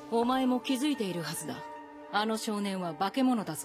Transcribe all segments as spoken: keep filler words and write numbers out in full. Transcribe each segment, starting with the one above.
お前も気づいているはずだ。あの少年は化け物だぞ。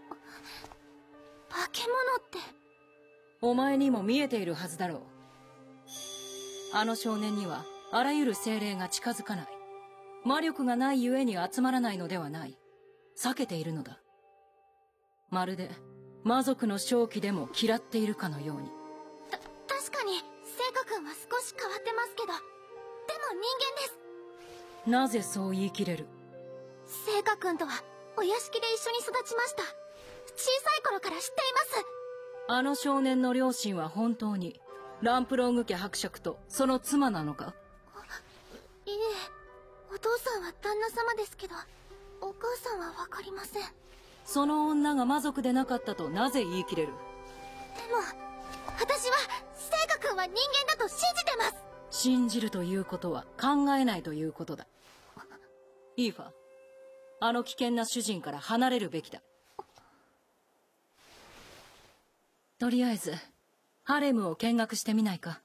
化け物って？ お前にも見えているはずだろう。あの少年にはあらゆる精霊が近づかない。魔力がないゆえに集まらないのではない。避けているのだ。まるで魔族の正気でも嫌っているかのように。 た確かに聖火君は少し変わってますけど、でも人間です。 なぜそう言い切れる？ 聖火君とはお屋敷で一緒に育ちました。小さい頃から知っています。 あの少年の両親は本当にランプローグ家伯爵とその妻なのか？ いえ、お父さんは旦那様ですけど、お母さんは分かりません。 その女が魔族でなかったとなぜ言い切れる？でも私は聖火君は人間だと信じてます。 信じるということは考えないということだ。イーファ、あの危険な主人から離れるべきだ。とりあえずハレムを見学してみないか？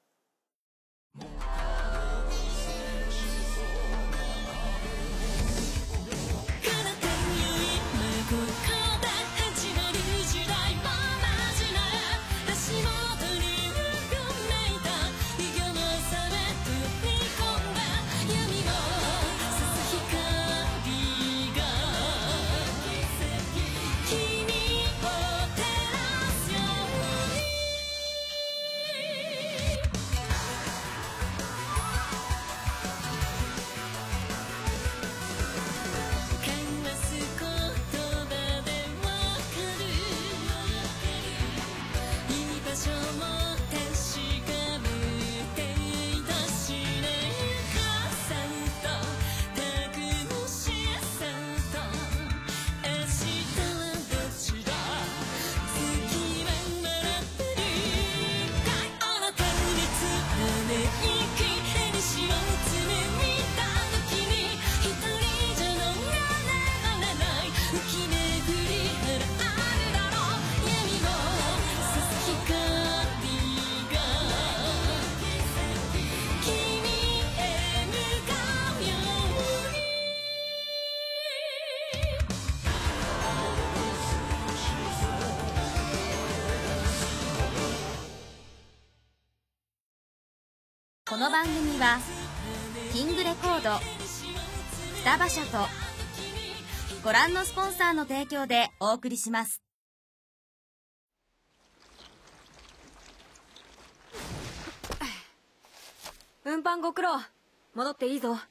この番組はキングレコード、双葉社とご覧のスポンサーの提供でお送りします。 運搬ご苦労。戻っていいぞ。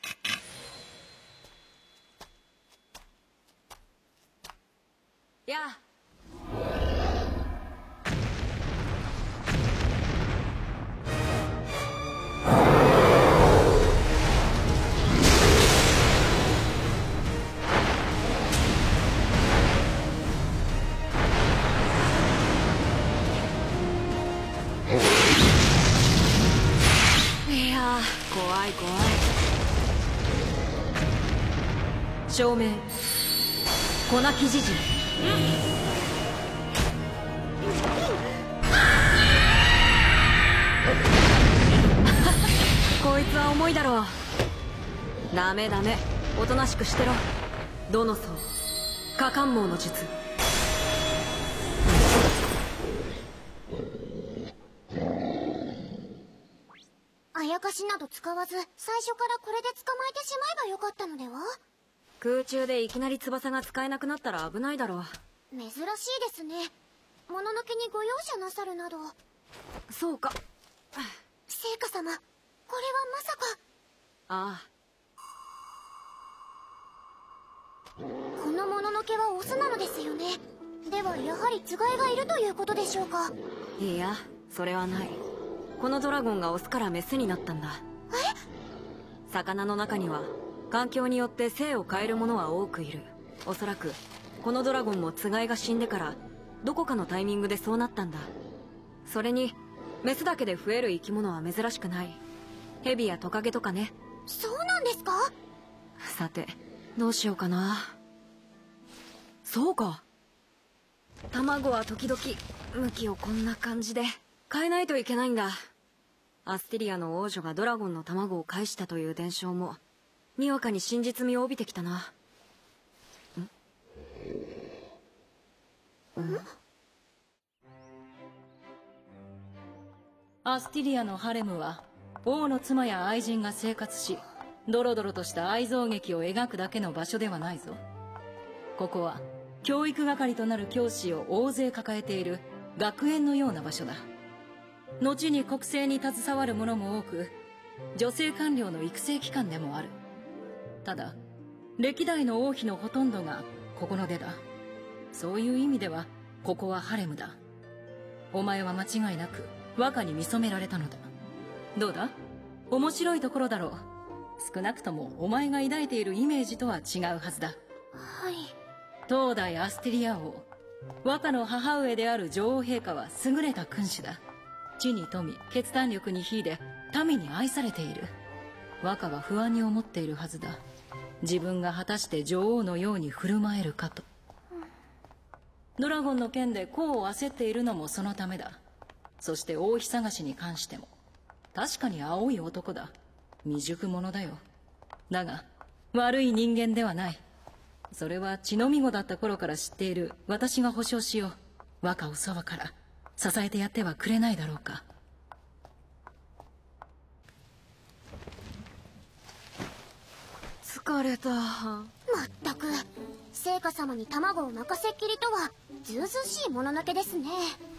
やあ。怖い怖い。照明粉木じじい、こいつは重いだろう。ダメダメ、おとなしくしてろ。どの層果敢網の術。 あやかしなど使わず最初からこれで捕まえてしまえばよかったのでは？ 空中でいきなり翼が使えなくなったら危ないだろう。 珍しいですね。もののけにご容赦なさるなど。 そうか。 聖火様、これはまさか。 ああ。このもののけはオスなのですよね。ではやはりつがいがいるということでしょうか？ いや、それはない。このドラゴンがオスからメスになったんだ。 え？ 魚の中には環境によって性を変えるものは多くいる。おそらくこのドラゴンもつがいが死んでからどこかのタイミングでそうなったんだ。それにメスだけで増える生き物は珍しくない。ヘビやトカゲとかね。 そうなんですか？ さてどうしようかな。そうか、卵は時々向きをこんな感じで変えないといけないんだ。アステリアの王女がドラゴンの卵を返したという伝承もにわかに真実味を帯びてきたな。んんアスティリアのハレムは王の妻や愛人が生活し、ドロドロとした愛憎劇を描くだけの場所ではないぞ。ここは教育係となる教師を大勢抱えている学園のような場所だ。後に国政に携わる者も多く、女性官僚の育成機関でもある。ただ歴代の王妃のほとんどがここの出だ。そういう意味ではここはハレムだ。お前は間違いなく和歌に見初められたのだ。どうだ？面白いところだろう。少なくともお前が抱いているイメージとは違うはずだ。 はい。 当代アステリア王、和歌の母上である女王陛下は優れた君主だ。地に富、決断力に秀で民に愛されている。和歌は不安に思っているはずだ。自分が果たして女王のように振る舞えるかと。ドラゴンの件で功を焦っているのもそのためだ。そして王妃探しに関しても確かに青い男だ。未熟者だよ。だが悪い人間ではない。それは血のみ子だった頃から知っている私が保証しよう。和歌をそばから支えてやってはくれないだろうか。 疲れた。 まったく聖火様に卵を任せっきりとはずうずうしいもののけですね。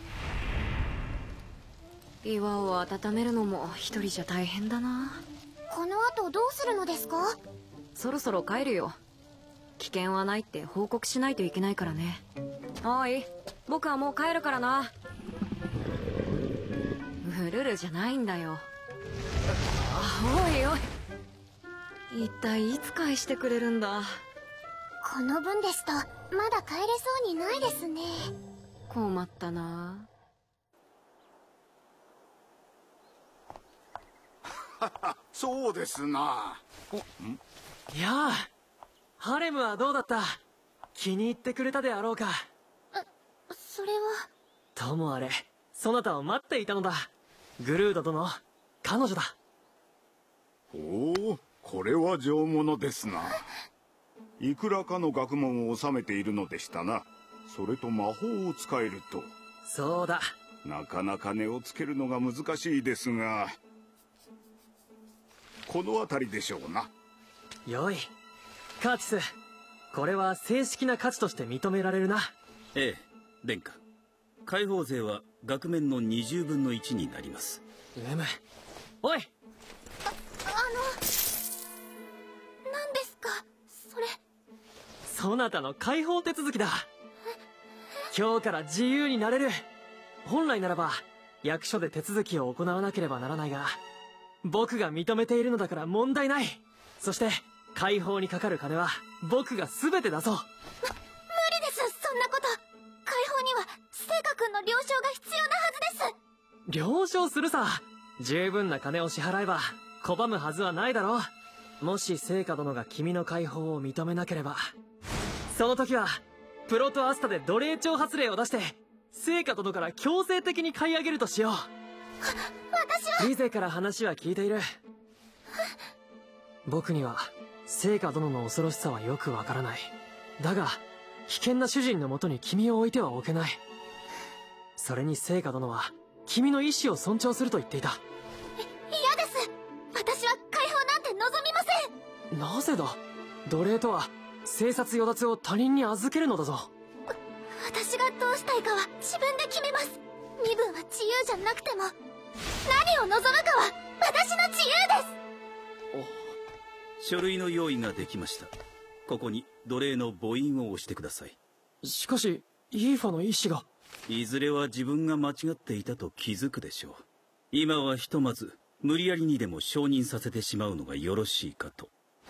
岩を温めるのも一人じゃ大変だな。 この後どうするのですか？ そろそろ帰るよ。危険はないって報告しないといけないからね。おい、僕はもう帰るからな。ぐるるじゃないんだよ。おいおい、一体いつ返してくれるんだ。 この分ですとまだ帰れそうにないですね。 困ったな。 そうですな。 いやあ、ハレムはどうだった？気に入ってくれたであろうか。 それは。 ともあれ、そなたを待っていたのだ。グルード殿、彼女だ。 おお、これは上物ですな。いくらかの学問を収めているのでしたな。それと魔法を使えると。 そうだ。 なかなか値をつけるのが難しいですが、この辺りでしょうな。 よい。カーティス、これは正式な価値として認められるな。 ええ、殿下。解放税は額面のにじゅうぶんのいちになります。 うむ。おい。 あ、あの何ですかそれ。 そなたの解放手続きだ。今日から自由になれる。本来ならば役所で手続きを行わなければならないが、僕が認めているのだから問題ない。そして解放にかかる金は僕が全て出そう。 む無理です。そんなこと。解放には聖火君の了承が必要なはずです。 了承するさ。十分な金を支払えば拒むはずはないだろう。もし聖火殿が君の解放を認めなければ、その時はプロとアスタで奴隷挑発令を出して聖火殿から強制的に買い上げるとしよう。 私はリゼから話は聞いている。僕には聖火殿の恐ろしさはよくわからない。だが危険な主人のもとに君を置いてはおけない。それに聖火殿は君の意志を尊重すると言っていた。 嫌です。私は解放なんて望みません。 なぜだ。奴隷とは生殺与奪を他人に預けるのだぞ。 私がどうしたいかは自分で決めます。身分は自由じゃなくても何を望むかは私の自由です。 お、書類の用意ができました。ここに奴隷の母印を押してください。 しかしイーファの意志が。 いずれは自分が間違っていたと気づくでしょう。今はひとまず無理やりにでも承認させてしまうのがよろしいかと。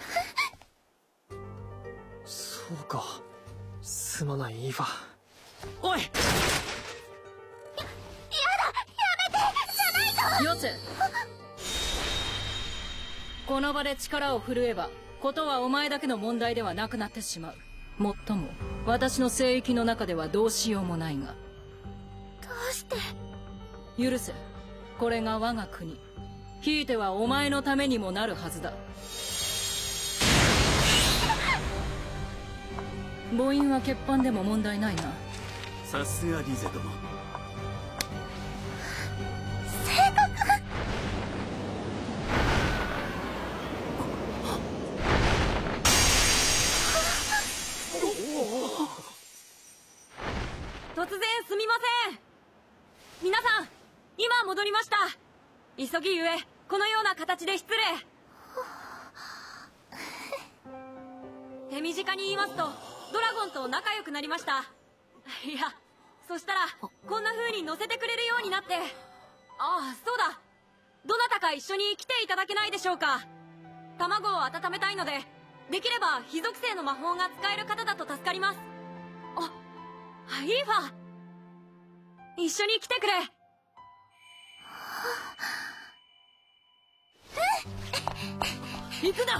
そうか、すまないイーファ。おい。や、やだ、やめてじゃないと。 よせ。この場で力を振るえばことはお前だけの問題ではなくなってしまう。もっとも私の聖域の中ではどうしようもないが。 どうして。 許せ。これが我が国、ひいてはお前のためにもなるはずだ。 母音は欠板でも問題ないな。 さすがリゼ殿。 聖火君。 突然すみません。皆さん、今戻りました。急ぎゆえこのような形で失礼。手短に言いますと、ドラゴンと仲良くなりました。いや、そしたらこんな風に乗せてくれるようになって。ああ、そうだ、どなたか一緒に来ていただけないでしょうか。卵を温めたいので、できれば非属性の魔法が使える方だと助かります。あ、イーファ、一緒に来てくれ。行くな。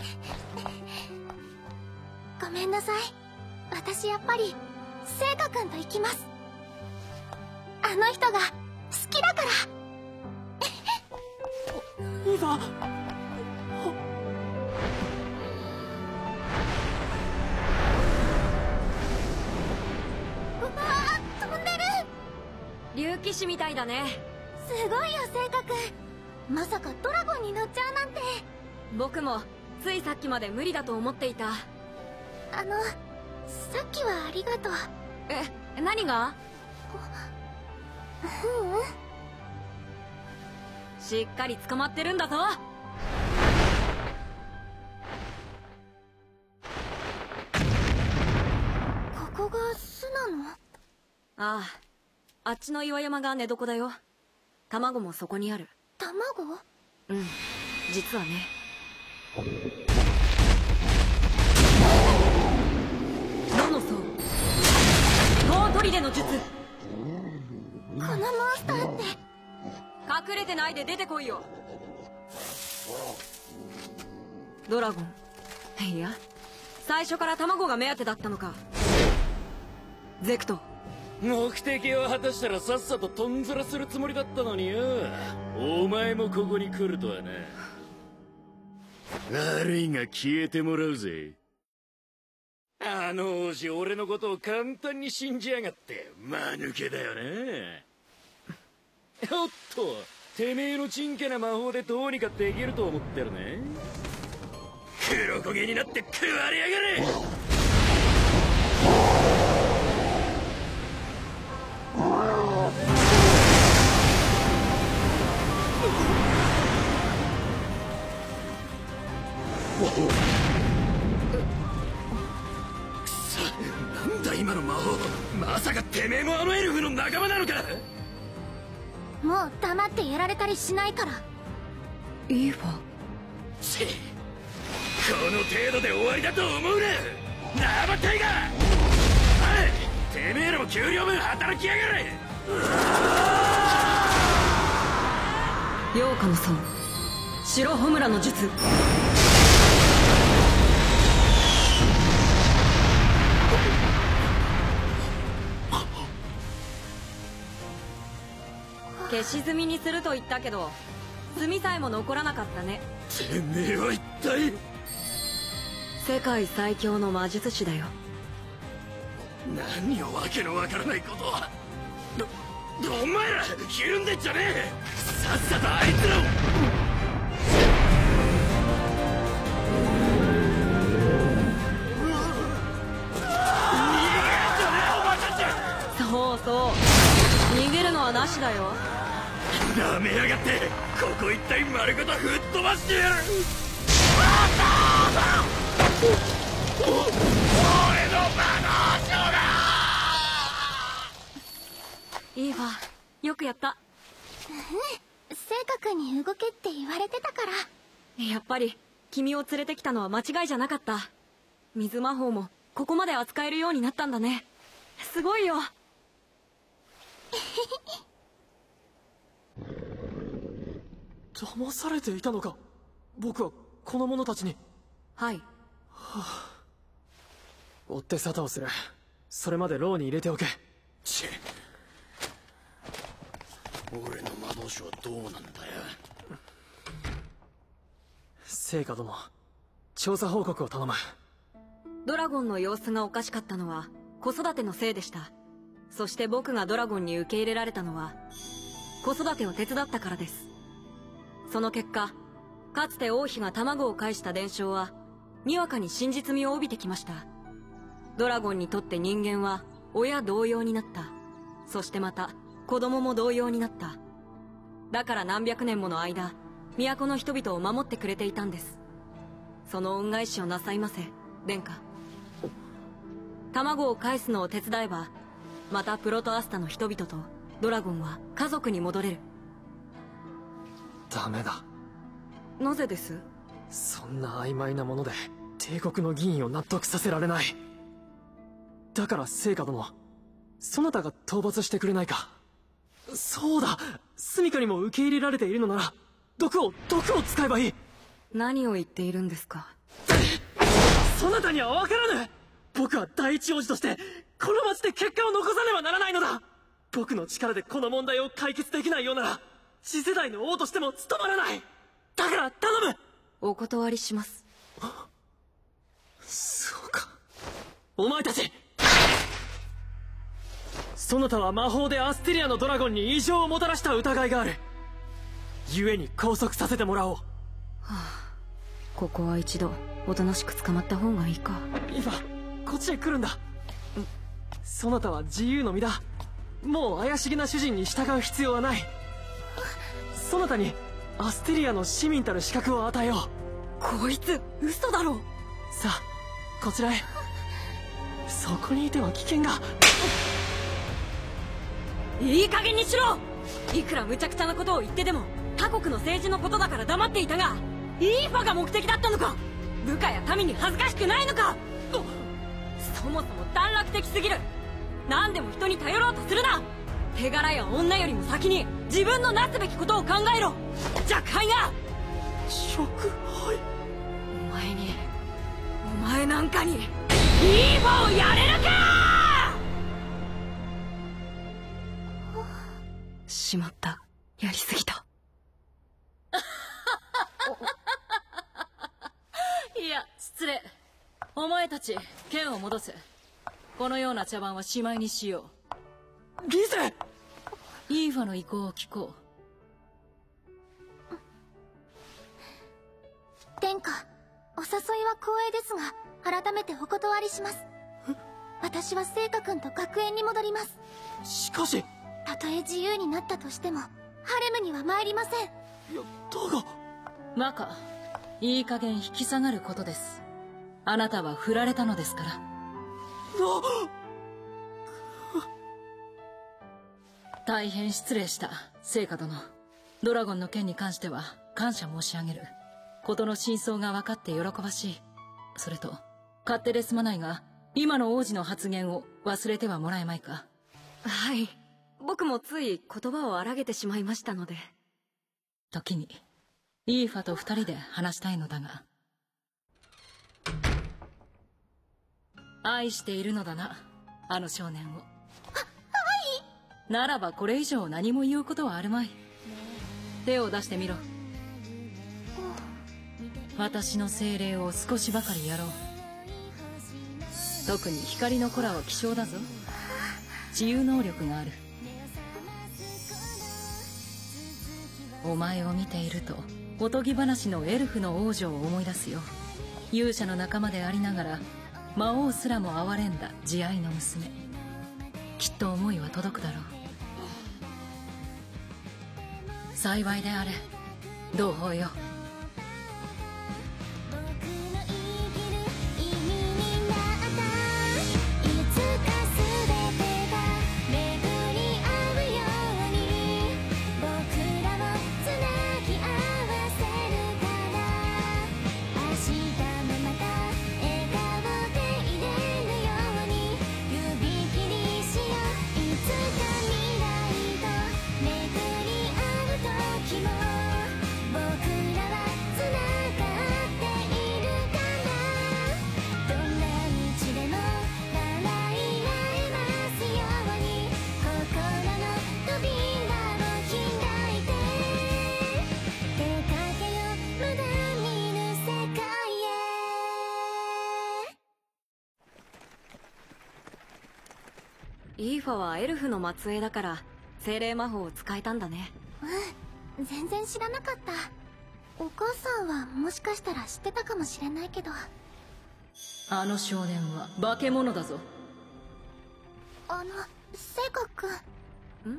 ごめんなさい、私やっぱり聖火君と行きます。あの人が好きだから。 イーファ。 うわー、飛んでる。 竜騎士みたいだね。 すごいよ聖火君。まさかドラゴンに乗っちゃうなんて。 僕もついさっきまで無理だと思っていた。 あの、さっきはありがとう。 え、何が？ ううん。 しっかり捕まってるんだぞ。 ここが巣なの？ ああ、あっちの岩山が寝床だよ。卵もそこにある。 卵？ うん、実はね。どの層、塔砦の術。 このモンスターって。 隠れてないで出てこいよ。ドラゴン、いや、最初から卵が目当てだったのか。ゼクト、 目的を果たしたらさっさととんずらするつもりだったのによ。お前もここに来るとはな。悪いが消えてもらうぜ。あの王子、俺のことを簡単に信じやがって間抜けだよね。おっと、てめえのちんけな魔法でどうにかできると思ってるね。黒焦げになって食われやがれ。くそ、なんだ今の魔法。まさかてめえもあのエルフの仲間なのか。 もう黙ってやられたりしないから。 イーファ。 チッ、この程度で終わりだと思うな。なまったいが。おい、てめえらも給料分働きやがれ。 陽花の層、白穂村の術。消し炭にすると言ったけど、炭さえも残らなかったね。 てめえは一体。 世界最強の魔術師だよ。 何をわけのわからないことは。お前らひるんでんじゃねえ。さっさとあいつらを。 そうそう、逃げるのはなしだよ。 なめやがって。ここ一体丸ごと吹っ飛ばしてやる。お俺の魔導書だ。 イーファ、よくやった。 うん、聖火君に動けって言われてたから。 やっぱり君を連れてきたのは間違いじゃなかった。水魔法もここまで扱えるようになったんだね。すごいよ。 騙されていたのか、僕はこの者たちに。 はい、 はあ、追って沙汰をする。それまで牢に入れておけ。 チッ、俺の魔導書はどうなんだよ。 聖火殿、調査報告を頼む。 ドラゴンの様子がおかしかったのは子育てのせいでした。そして僕がドラゴンに受け入れられたのは子育てを手伝ったからです。その結果、かつて王妃が卵を返した伝承はにわかに真実味を帯びてきました。ドラゴンにとって人間は親同様になった。そしてまた子供も同様になった。だから何百年もの間、都の人々を守ってくれていたんです。その恩返しをなさいませ、殿下。卵を返すのを手伝えば、またプロトアスタの人々とドラゴンは家族に戻れる。 ダメだ。 なぜです？ そんな曖昧なもので帝国の議員を納得させられない。だから聖火殿、そなたが討伐してくれないか。そうだ、住処にも受け入れられているのなら毒を毒を使えばいい。 何を言っているんですか。 そなたには分からぬ。僕は第一王子としてこの町で結果を残さねばならないのだ。僕の力でこの問題を解決できないようなら次世代の王としても務まらない。だから頼む。 お断りします。 そうか。お前たち、そなたは魔法でアステリアのドラゴンに異常をもたらした疑いがある。故に拘束させてもらおう。はあ、ここは一度おとなしく捕まった方がいいか。 今こっちへ来るんだ。そなたは自由の身だ。もう怪しげな主人に従う必要はない。そなたにアステリアの市民たる資格を与えよう。こいつ嘘だろ。 さあこちらへ。そこにいては危険が。 いい加減にしろ。いくら無茶苦茶なことを言ってでも他国の政治のことだから黙っていたが、イーファが目的だったのか。部下や民に恥ずかしくないのか。そもそも短絡的すぎる。何でも人に頼ろうとするな。手柄や女よりも先に自分のなすべきことを考えろ。じゃ海が食杯。 お前にお前なんかにイーファをやれるか。しまった、やりすぎた。 いや失礼。お前たち剣を戻せ。このような茶番はしまいにしよう。リゼ、 イーファの意向を聞こう。殿下、お誘いは光栄ですが改めてお断りします。私は聖火君と学園に戻ります。 しかし、 たとえ自由になったとしてもハレムには参りません。いやだが。 マカ、いい加減引き下がることです。あなたは振られたのですから。大変失礼した聖火殿。ドラゴンの件に関しては感謝申し上げる。事の真相が分かって喜ばしい。それと勝手ですまないが今の王子の発言を忘れてはもらえまいか。 はい、僕もつい言葉を荒げてしまいましたので。 時にイーファと二人で話したいのだが。愛しているのだな、あの少年を。は、はい。ならばこれ以上何も言うことはあるまい。手を出してみろ。私の精霊を少しばかりやろう。特に光の子らは希少だぞ。治癒能力がある。お前を見ているとおとぎ話のエルフの王女を思い出すよ。勇者の仲間でありながら魔王すらも憐れんだ慈愛の娘。きっと思いは届くだろう。幸いであれ同胞よ。 僕らイーファはエルフの末裔だから精霊魔法を使えたんだね。 うん、全然知らなかった。お母さんはもしかしたら知ってたかもしれないけど。 あの少年は化け物だぞ。 あの聖子くん。ん？う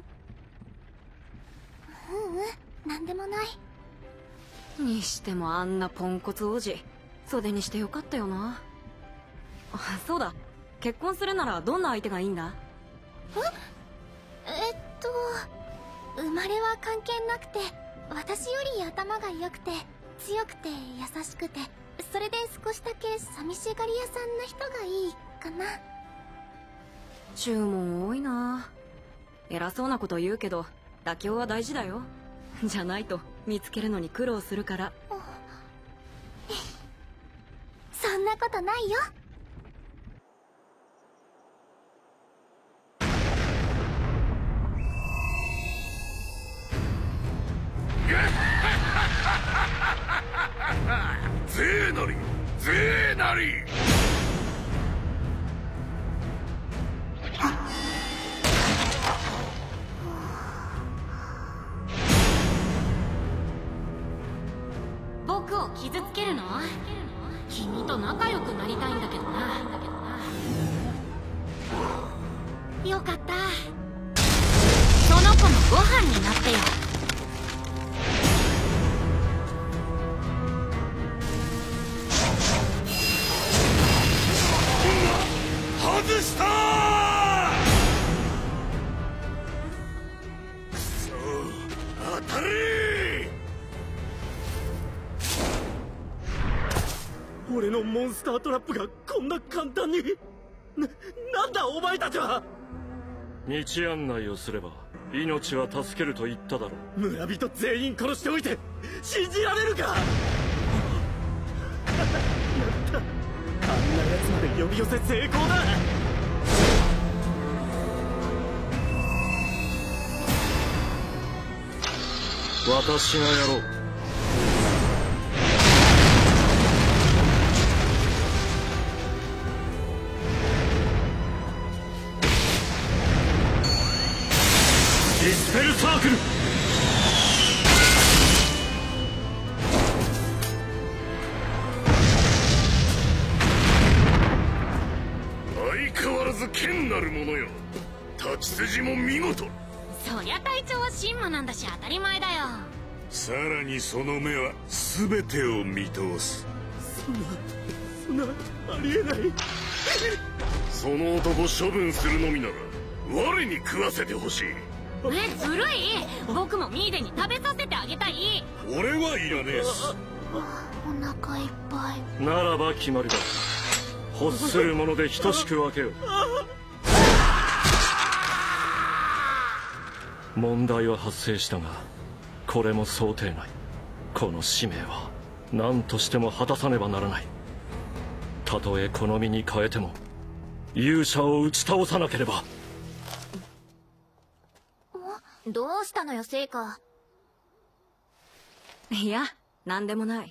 うん、なんでもない。 にしてもあんなポンコツ王子袖にしてよかったよな。あ、そうだ、結婚するならどんな相手がいいんだ？ ええっと生まれは関係なくて、私より頭が良くて強くて優しくて、それで少しだけ寂しがり屋さんな人がいいかな。 注文多いな。偉そうなこと言うけど妥協は大事だよ。じゃないと見つけるのに苦労するから。 そんなことないよ。 ゼーナリゼーナリ僕を傷つけるの？君と仲良くなりたいんだけどな。よかった。その子のご飯になってよ。 外したー！くそー、当たれー！ 俺のモンスタートラップがこんな簡単に。な、なんだお前たちは。 道案内をすれば命は助けると言っただろう。 村人全員殺しておいて信じられるか。やった、あんな奴まで呼び寄せ成功だ。 私がやろう。ディスペルサークル。相変わらず剣なるものよ。立ち筋も見事。 そりゃ隊長は神魔なんだし当たり前だよ。 さらにその目は全てを見通す。 そんなそんなありえない。 その男処分するのみなら我に食わせてほしい。 え、ずるい。僕もミーデに食べさせてあげたい。 俺はいらねえし。 お腹いっぱい。 ならば決まりだ。欲するもので等しく分けよう。問題は発生したがこれも想定外。この使命は何としても果たさねばならない。たとえこの身に変えても勇者を打ち倒さなければ。 どうしたのよ聖火。 いや、なんでもない。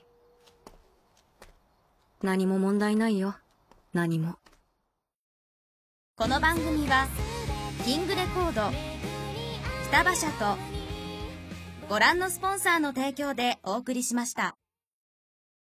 何も問題ないよ、何も。 この番組はキングレコード、双葉社とご覧のスポンサーの提供でお送りしました。